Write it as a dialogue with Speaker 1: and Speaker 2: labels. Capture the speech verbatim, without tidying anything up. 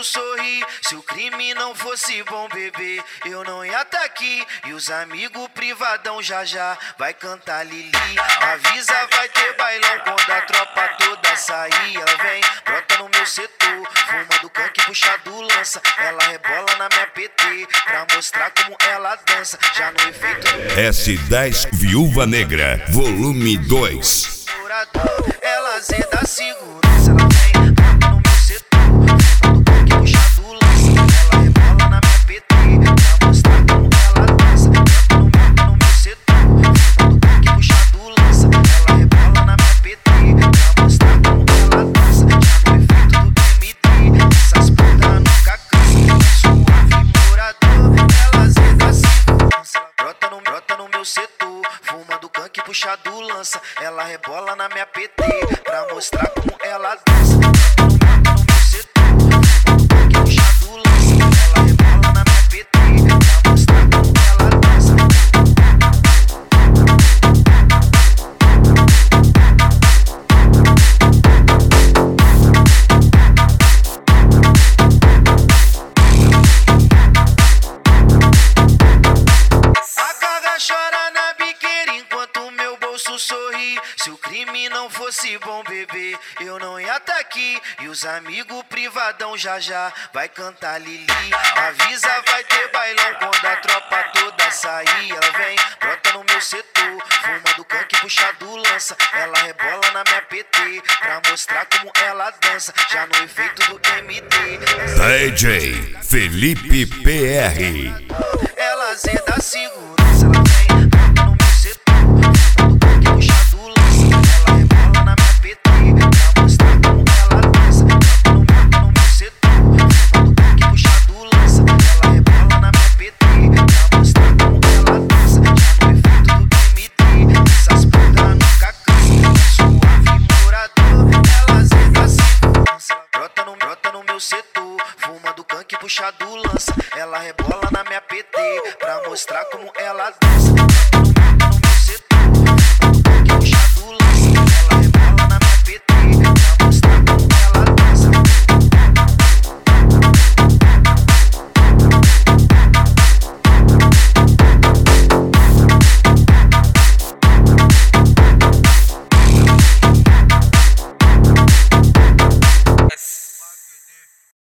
Speaker 1: sorrir. Se o crime não fosse bom, bebê, eu não ia tá aqui. E os amigos privadão já já vai cantar Lili. Avisa, vai ter bailão quando a tropa toda sair. Ela vem, brota no meu setor, fuma do canque, puxa do lança. Ela rebola na minha P T pra mostrar como ela dança. Já no efeito do
Speaker 2: S dez Viúva Negra, volume dois.
Speaker 1: ela zeda a segurança. Ela vem, brota no meu setor, fuma do canque, puxa do lança. Ela rebola na minha P T pra mostrar como ela dança. Brota no meu, no meu setor, fuma do canque, puxa do lança. Ela rebola na minha P T pra mostrar como ela dança. Já no efeito do M D, essas putas nunca cansam. Suave morador, ela zeda a segurança. Brota no, brota no meu setor, fuma do canque, puxa do lança. Ela rebola na minha P T pra mostrar como ela dança. Brota no meu setor, fuma do canque, puxa do lança. Ela rebola na minha P T pra mostrar como ela dança. A carga chora na biqueira enquanto meu bolso sorri. Se o crime não fosse bom, bebê, eu não ia tá aqui. E os amigos privadão já já vai cantar Lili. Avisa, vai ter bailão quando a tropa toda sair. Ela vem, brota no meu setor, fuma do canque, puxa do lança. Ela rebola na minha P T pra mostrar como ela dança. Já no efeito do M D,
Speaker 2: D J Felipe P R.
Speaker 1: ela zeda a segurança. Ela vem, brota no meu setor, fuma do canque, puxa do lança. Ela rebola na minha P T pra mostrar como ela dança. Brota no meu, no meu setor, fuma do canque, puxa do lança. Ela rebola na minha P T pra mostrar como ela dança. Já no efeito do M D, essas putas nunca cansam. Suave morador, ela zeda a segurança. Brota no, brota no meu setor, fuma do canque, puxa do lança. Ela rebola na minha P T pra mostrar como ela dança. Brota no meu, no meu